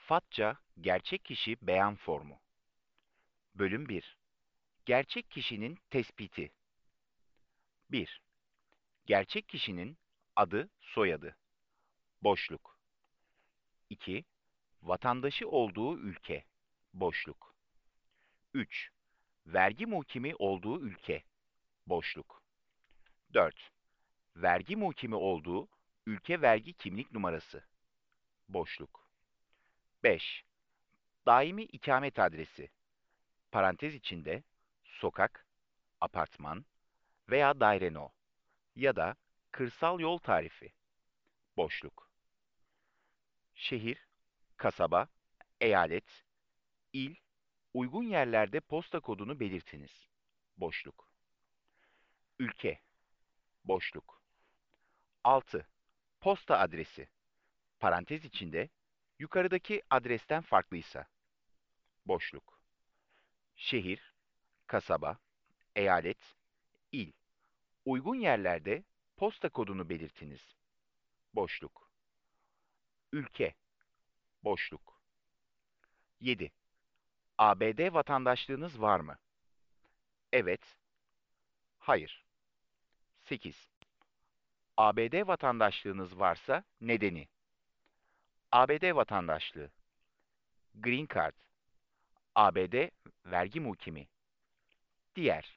Fatça Gerçek Kişi Beyan Formu. Bölüm 1. Gerçek kişinin tespiti. 1. Gerçek kişinin adı, soyadı. Boşluk. 2. Vatandaşı olduğu ülke. Boşluk. 3. Vergi muhkimi olduğu ülke. Boşluk. 4. Vergi muhkimi olduğu ülke vergi kimlik numarası. Boşluk. 5. Daimi ikamet adresi. Parantez içinde sokak, apartman veya daire no ya da kırsal yol tarifi. Boşluk. Şehir, kasaba, eyalet, il, uygun yerlerde posta kodunu belirtiniz. Boşluk. Ülke, boşluk. 6. Posta adresi. Parantez içinde yukarıdaki adresten farklıysa. Boşluk. Şehir, kasaba, eyalet, il, uygun yerlerde posta kodunu belirtiniz. Boşluk. Ülke, boşluk. 7. ABD vatandaşlığınız var mı? Evet, hayır. 8. ABD vatandaşlığınız varsa nedeni? ABD vatandaşlığı, Green Card, ABD vergi muhkimi. Diğer.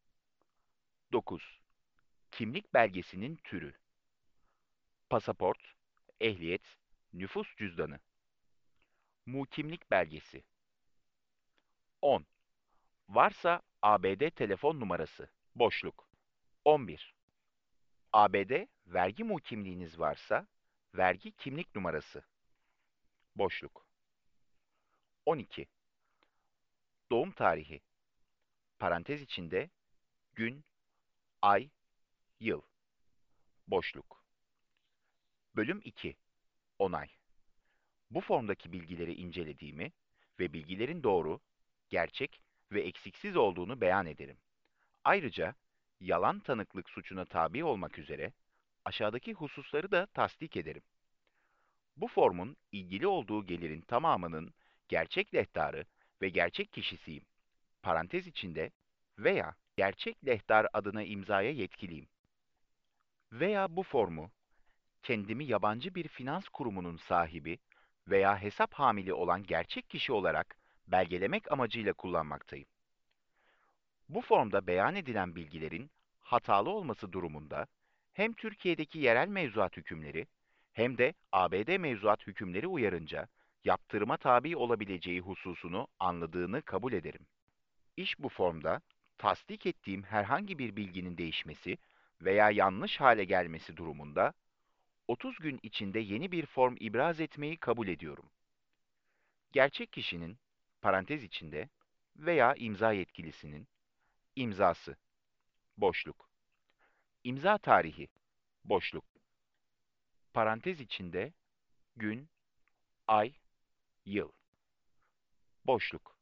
9. Kimlik belgesinin türü. Pasaport, ehliyet, nüfus cüzdanı. Muhkimlik belgesi. 10. Varsa ABD telefon numarası. Boşluk. 11. ABD vergi muhkimliğiniz varsa vergi kimlik numarası. Boşluk. 12. Doğum tarihi. Parantez içinde gün, ay, yıl. Boşluk. Bölüm 2. Onay. Bu formdaki bilgileri incelediğimi ve bilgilerin doğru, gerçek ve eksiksiz olduğunu beyan ederim. Ayrıca yalan tanıklık suçuna tabi olmak üzere aşağıdaki hususları da tasdik ederim. Bu formun ilgili olduğu gelirin tamamının gerçek lehtarı ve gerçek kişisiyim. Parantez içinde veya gerçek lehtar adına imzaya yetkiliyim. Veya bu formu kendimi yabancı bir finans kurumunun sahibi veya hesap hamili olan gerçek kişi olarak belgelemek amacıyla kullanmaktayım. Bu formda beyan edilen bilgilerin hatalı olması durumunda hem Türkiye'deki yerel mevzuat hükümleri hem de ABD mevzuat hükümleri uyarınca yaptırıma tabi olabileceği hususunu anladığını kabul ederim. İş bu formda tasdik ettiğim herhangi bir bilginin değişmesi veya yanlış hale gelmesi durumunda 30 gün içinde yeni bir form ibraz etmeyi kabul ediyorum. Gerçek kişinin, parantez içinde veya imza yetkilisinin imzası, boşluk. İmza tarihi, boşluk. Parantez içinde gün, ay, yıl, boşluk.